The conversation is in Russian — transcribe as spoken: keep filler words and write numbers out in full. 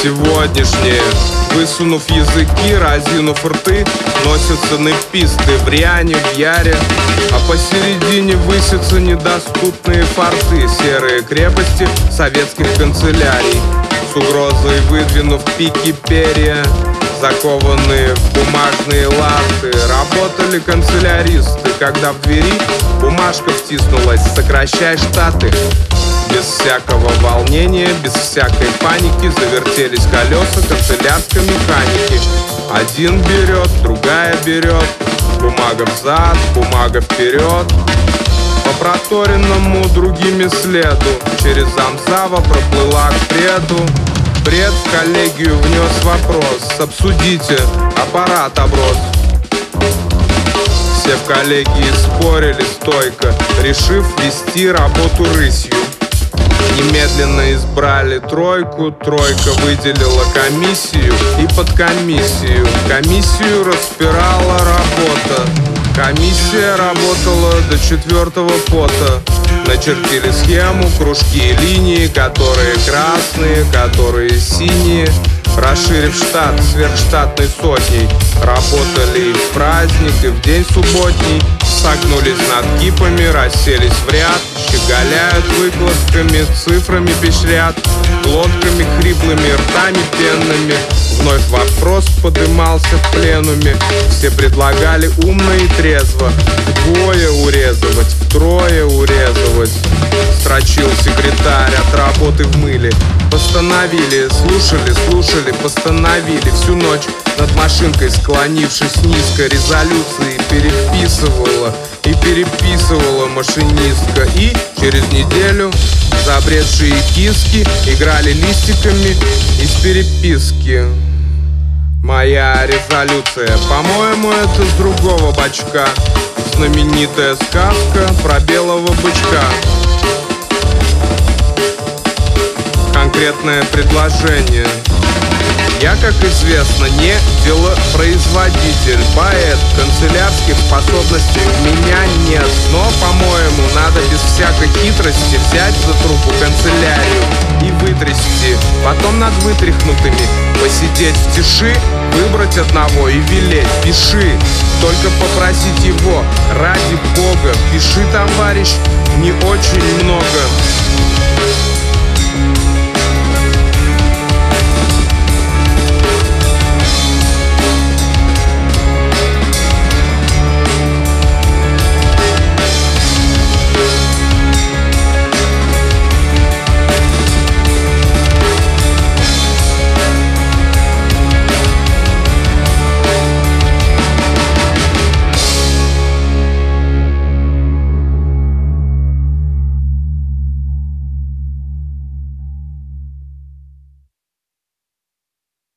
сегодняшние, высунув языки, разинув рты, носятся нэписты в Риане, в Яре, а посередине высятся недоступные форты, серые крепости советских канцелярий, с угрозой выдвинув пики перья, закованные в бумажные латы. Работали канцеляристы, когда в двери бумажка втиснулась: сокращай штаты. Без всякого волнения, без всякой паники завертелись колеса канцелярской механики. Один берет, другая берет, бумага взад, бумага вперед. По проторенному другими следу через замзава проплыла к преду. Пред в коллегию внес вопрос: обсудите, аппарат оброс. Все в коллегии спорили стойко, решив вести работу рысью. Немедленно избрали тройку, тройка выделила комиссию и подкомиссию. Комиссию распирала работа, комиссия работала до четвертого пота. Начертили схему, кружки и линии, которые красные, которые синие. Расширив штат сверхштатной сотней, работали и в праздник, и в день субботний. Согнулись над кипами, расселись в ряд, щеголяют выкладками, цифрами пещрят, глотками хриплыми, ртами пенными. Вновь вопрос подымался в пленуме. Все предлагали умно и трезво: вдвое урезывать, втрое урезывать. Строчил секретарь от работы в мыле. Постановили, слушали, слушали, постановили. Всю ночь над машинкой, склонившись низко, резолюции переписывала и переписывала машинистка. И через неделю забредшие киски играли листиками из переписки. Моя резолюция, по-моему, это с другого бачка. Знаменитая сказка про белого бычка. Конкретное предложение. Я, как известно, не делопроизводитель, поэт, канцелярских способностей у меня нет. Но, по-моему, надо без всякой хитрости взять за трубу канцелярию и вытрясти. Потом над вытряхнутыми посидеть в тиши, выбрать одного и велеть: пиши. Только попросить его: ради бога, пиши, товарищ, не очень много.